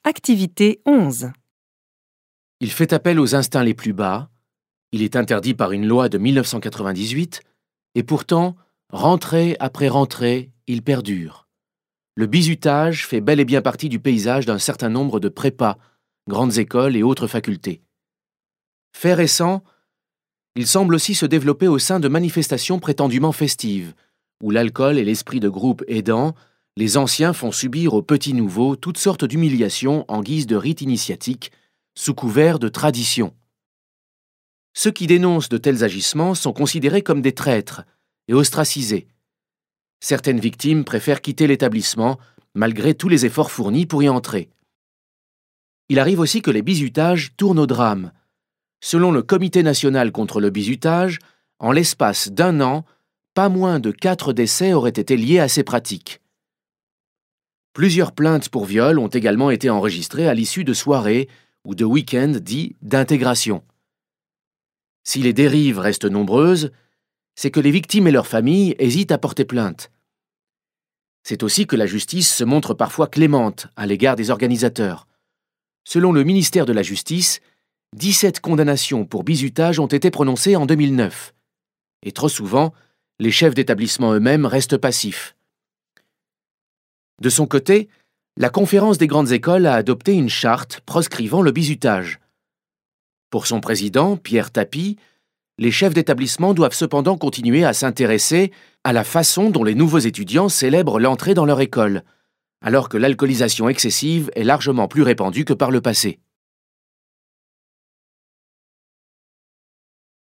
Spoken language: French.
Activité 11. Il fait appel aux instincts les plus bas, il est interdit par une loi de 1998, et pourtant, rentrée après rentrée, il perdure. Le bizutage fait bel et bien partie du paysage d'un certain nombre de prépas, grandes écoles et autres facultés. Fait récent, il semble aussi se développer au sein de manifestations prétendument festives, où l'alcool et l'esprit de groupe aidant, les anciens font subir aux petits nouveaux toutes sortes d'humiliations en guise de rite initiatique, sous couvert de tradition. Ceux qui dénoncent de tels agissements sont considérés comme des traîtres et ostracisés. Certaines victimes préfèrent quitter l'établissement, malgré tous les efforts fournis pour y entrer. Il arrive aussi que les bizutages tournent au drame. Selon le Comité national contre le bizutage, en l'espace d'1 an, pas moins de 4 décès auraient été liés à ces pratiques. Plusieurs plaintes pour viol ont également été enregistrées à l'issue de soirées ou de week-ends dits d'intégration. Si les dérives restent nombreuses, c'est que les victimes et leurs familles hésitent à porter plainte. C'est aussi que la justice se montre parfois clémente à l'égard des organisateurs. Selon le ministère de la Justice, 17 condamnations pour bizutage ont été prononcées en 2009. Et trop souvent, les chefs d'établissement eux-mêmes restent passifs. De son côté, la Conférence des grandes écoles a adopté une charte proscrivant le bizutage. Pour son président, Pierre Tapie, les chefs d'établissement doivent cependant continuer à s'intéresser à la façon dont les nouveaux étudiants célèbrent l'entrée dans leur école, alors que l'alcoolisation excessive est largement plus répandue que par le passé.